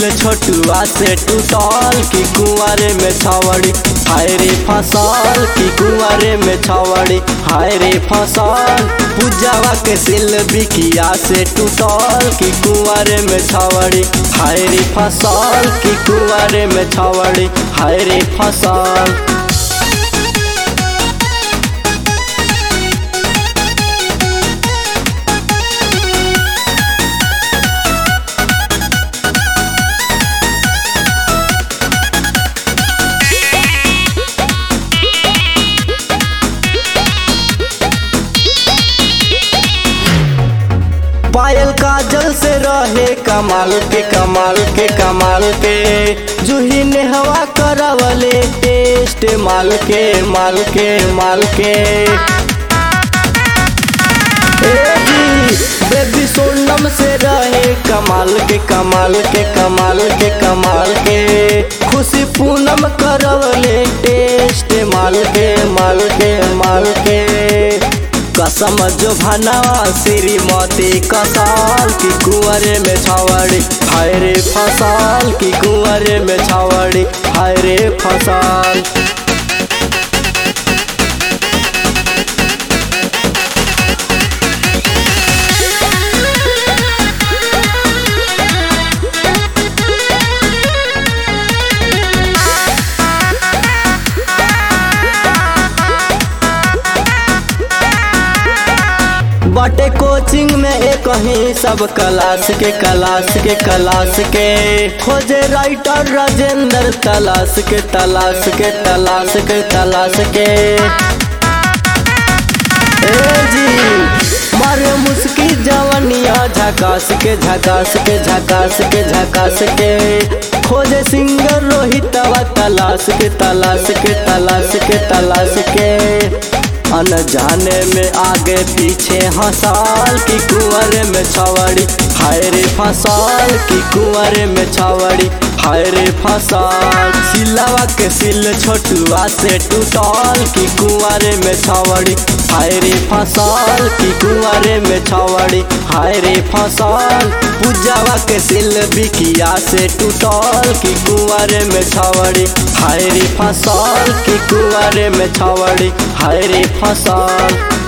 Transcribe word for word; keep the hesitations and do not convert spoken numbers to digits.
सिल छोटुआ से टूटल की कुंवारे में छवड़ी हाय रे फसल की कुंवारे में छवड़ी हाय रे फसल पूजावा के सिल बिकिया से टूटल की कुंवारे में छवड़ी हाय रे फसल की कुंवारे में छवड़ी हाय रे फसल। पायल काजल से रहे कमाल के कमाल के कमाल के जूही ने हवा करवले टेस्ट माल के माल के माल के बेबी सोनम से रहे कमाल के कमाल के कमाल के कमाल के खुशी पूनम करवले टेस्ट माल के माल के माल के कसम जो भनवा श्रीमती कसाल की कुंवरे में छवड़ी हाय रे फसल की कुंवरे में छवड़ी हाय रे फसल। बाटे कोचिंग में एक ही सब क्लास के क्लास के क्लास के खोजे राइटर राजेंद्र तलाश के तलाश के तलाश के तलाश के ए जी मारे मुस्की जवनिया झकास के झकास के झकास के झकास के खोजे सिंगर रोहितवा तलाश के तलाश के तलाश के तलाश के अनजाने में आगे पीछे हंसाल की कुंवरे में छवड़ी हाय रे फसल की कुंवरे में छवड़ी हाय रे फसल सिलवा के सिल छोटुआ से टूटल की कुंवरे में छवड़ी हाय रे फसल की कुंवरे में छवड़ी हाय रे फसल पूजावा के सिल बिकिया से टूटल की कुंवरे में छवड़ी हाय रे फसल की कुंवरे में छवड़ी हाय रे फसल।